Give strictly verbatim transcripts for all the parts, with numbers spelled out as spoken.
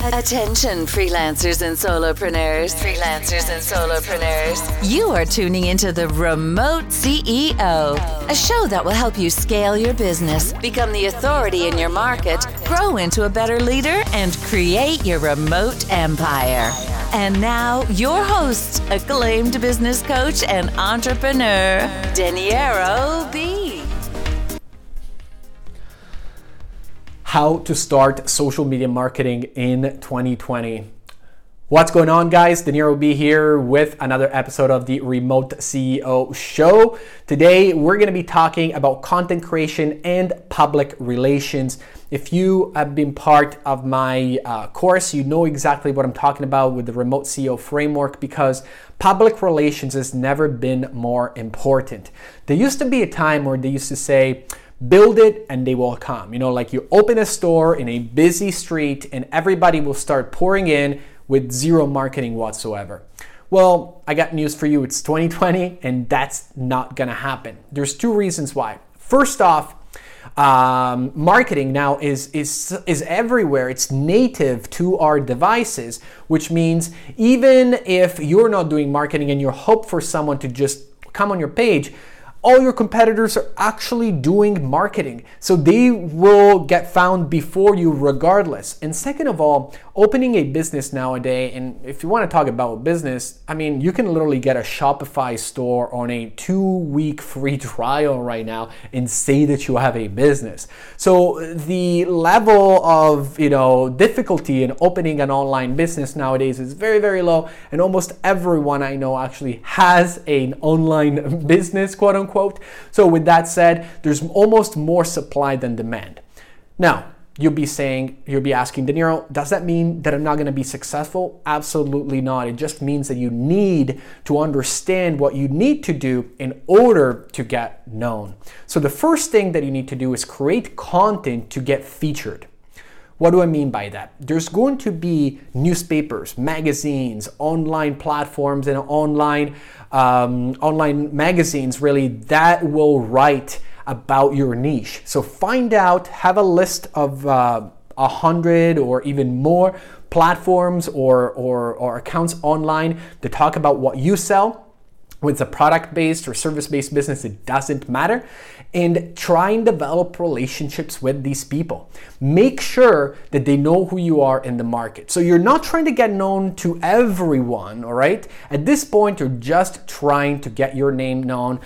Attention freelancers and solopreneurs, freelancers and solopreneurs. You are tuning into the Remote C E O, a show that will help you scale your business, become the authority in your market, grow into a better leader, and create your remote empire. And now, your host, acclaimed business coach and entrepreneur, Daniero B. How to start social media marketing in twenty twenty. What's going on, guys? Daniero B here with another episode of the Remote C E O show. Today, we're going to be talking about content creation and public relations. If you have been part of my uh, course, you know exactly what I'm talking about with the Remote C E O framework, because public relations has never been more important. There used to be a time where they used to say, build it and they will come. You know, like you open a store in a busy street and everybody will start pouring in with zero marketing whatsoever. Well, I got news for you. It's twenty twenty and that's not gonna happen. There's two reasons why. First off, um, marketing now is, is, is everywhere. It's native to our devices, which means even if you're not doing marketing and you hope for someone to just come on your page, all your competitors are actually doing marketing. So they will get found before you regardless. And second of all, opening a business nowadays, and if you want to talk about business, I mean, you can literally get a Shopify store on a two-week free trial right now and say that you have a business. So the level of, you know, difficulty in opening an online business nowadays is very, very low. And almost everyone I know actually has an online business, quote unquote. So with that said, there's almost more supply than demand. Now, you'll be saying, you'll be asking, Daniero, does that mean that I'm not going to be successful? Absolutely not. It just means that you need to understand what you need to do in order to get known. So the first thing that you need to do is create content to get featured. What do I mean by that? There's going to be newspapers, magazines, online platforms, and online um, online magazines really that will write about your niche. So find out, have a list of uh, a hundred or even more platforms or, or, or accounts online that talk about what you sell. With a product-based or service-based business, it doesn't matter. And try and develop relationships with these people. Make sure that they know who you are in the market. So you're not trying to get known to everyone, all right? At this point, you're just trying to get your name known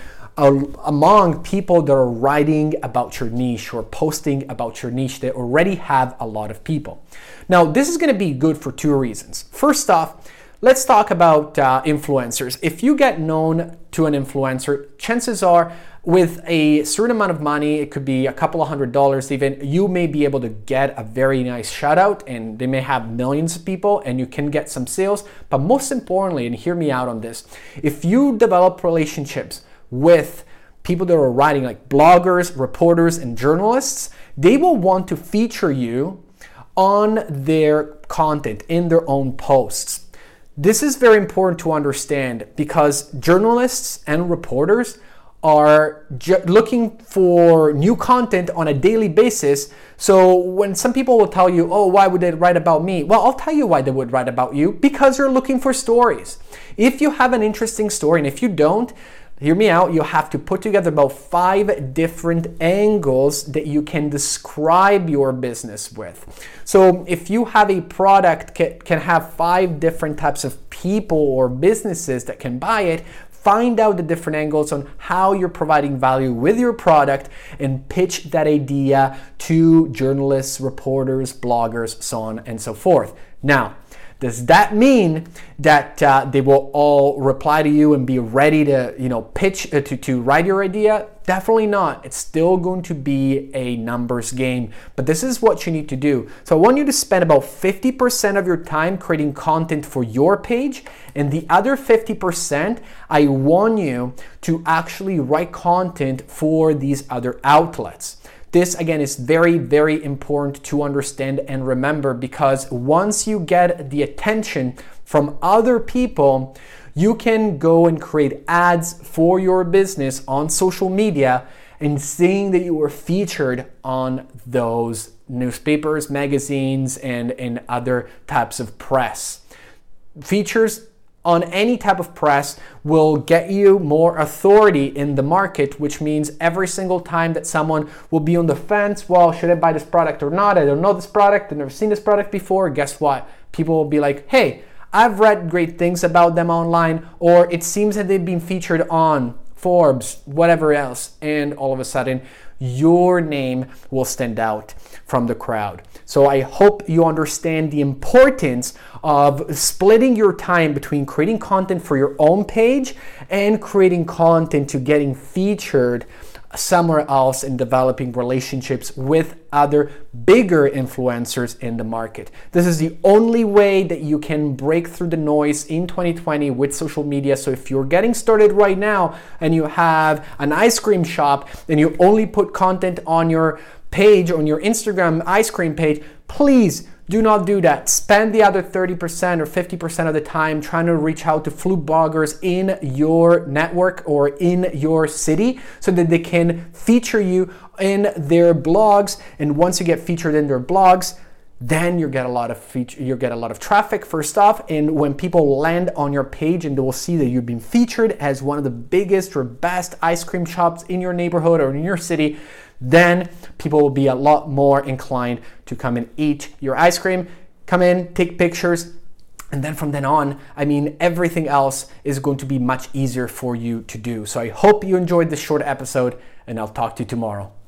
among people that are writing about your niche or posting about your niche that already have a lot of people. Now, this is going to be good for two reasons. First off, let's talk about uh, influencers. If you get known to an influencer, chances are with a certain amount of money, it could be a couple of hundred dollars even, you may be able to get a very nice shout out, and they may have millions of people and you can get some sales. But most importantly, and hear me out on this, if you develop relationships with people that are writing, like bloggers, reporters, and journalists, they will want to feature you on their content in their own posts. This is very important to understand because journalists and reporters are ju- looking for new content on a daily basis. So when some people will tell you, oh, why would they write about me? Well, I'll tell you why they would write about you, because you're looking for stories. If you have an interesting story, and if you don't, hear me out, you'll have to put together about five different angles that you can describe your business with. So if you have a product that can have five different types of people or businesses that can buy it, find out the different angles on how you're providing value with your product and pitch that idea to journalists, reporters, bloggers, so on and so forth. Now, does that mean that uh, they will all reply to you and be ready to, you know, pitch uh, to, to write your idea? Definitely not. It's still going to be a numbers game, but this is what you need to do. So I want you to spend about fifty percent of your time creating content for your page, and the other fifty percent, I want you to actually write content for these other outlets. This, again, is very, very important to understand and remember, because once you get the attention from other people, you can go and create ads for your business on social media and seeing that you were featured on those newspapers, magazines, and, and other types of press. Features on any type of press will get you more authority in the market, which means every single time that someone will be on the fence, well, should I buy this product or not? I don't know this product, I've never seen this product before. Guess what? People will be like, hey, I've read great things about them online, or it seems that they've been featured on Forbes, whatever else, and all of a sudden your name will stand out from the crowd. So I hope you understand the importance of splitting your time between creating content for your own page and creating content to getting featured somewhere else and developing relationships with other bigger influencers in the market. This is the only way that you can break through the noise in twenty twenty with social media. So if you're getting started right now and you have an ice cream shop and you only put content on your page, on your Instagram ice cream page, please do not do that. Spend the other thirty percent or fifty percent of the time trying to reach out to food bloggers in your network or in your city so that they can feature you in their blogs. And once you get featured in their blogs, then you get a lot of feature, you get a lot of traffic first off. And when people land on your page and they will see that you've been featured as one of the biggest or best ice cream shops in your neighborhood or in your city, then people will be a lot more inclined to come and eat your ice cream, come in, take pictures, and then from then on, I mean, everything else is going to be much easier for you to do. So I hope you enjoyed this short episode, and I'll talk to you tomorrow.